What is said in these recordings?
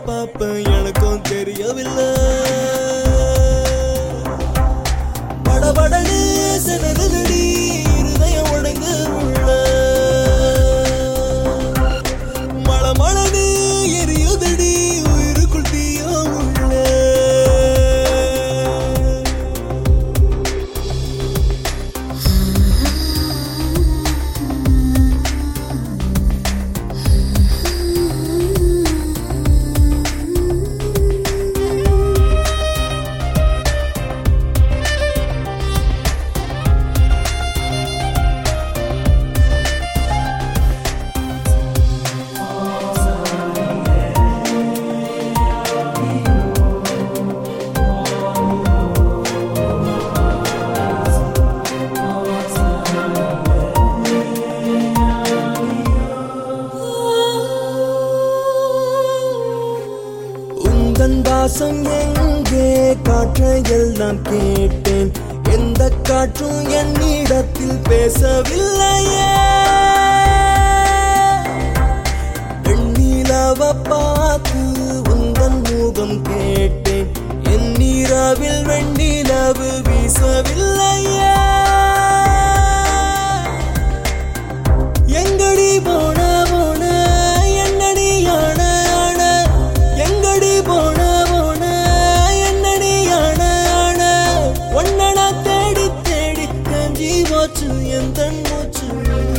பாப்பேன் எனக்கும் தெரியவில்லை. படபடனு சிதறுதடி இருதயம் உடைந்து உள்ள மளமளனு எரியுதடி உயிருக்குள் தீயோ உள்ள. வாசம் எங்கே காற்றையெல்லாம் கேட்டேன், எந்த காற்றும் என்னிடத்தில் பேசவில்லையே. வெண்ணிலவ பார்த்து உந்தன் முகம் கேட்டேன், என் நீராவில் வெண்ணிலவு வீசவில்லையே. எங்கடி போன போன என்னடி யான ஆன, எங்கடி போன என் தன் மூச்சு.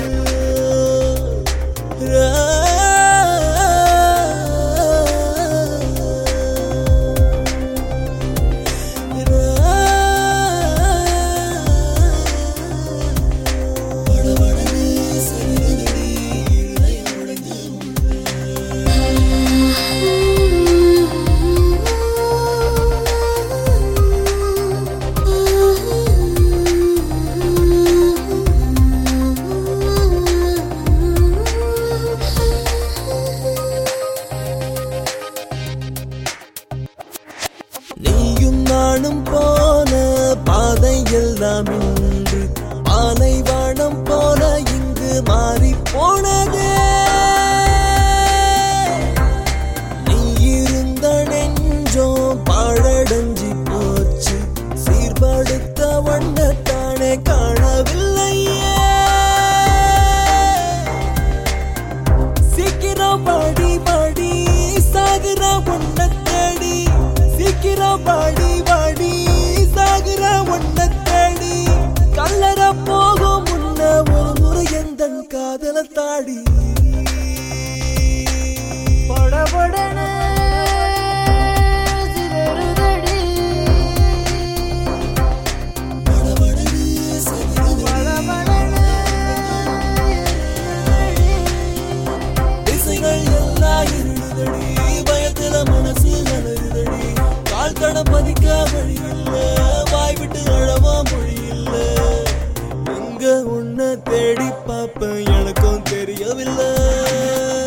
நீயும் நானும் போன பாதை எல்லாம் இன்று பாலைவனம் போல இங்கு மாறி போனதே. நீ இருந்த நெஞ்சோ பாழடைஞ்சி போச்சு, சீர்படுத்த வண்ணத்தானே காணவில்லையே. சீக்கிரம் பாடி பாடி சாகுற ஒன்ன தேடி, சீக்கிரம் பாடி பாடி சாகுற ஒன்ன தேடி. கல்லற போகும் முன்ன ஒரு முறை எந்தன் காதல தாடி. படபடன சிதறுதடி படபடனு திசைகள் எல்லாம் இருளுதடி, பயத்துல மனசு அலறுதடி. கால் தட பதிக்க வழி இல்ல, வாய் விட்டு அழவா மொழி இல்ல. எங்க உன்னை தேடி பாப்பேன் எனக்கும் தெரியவில்லை.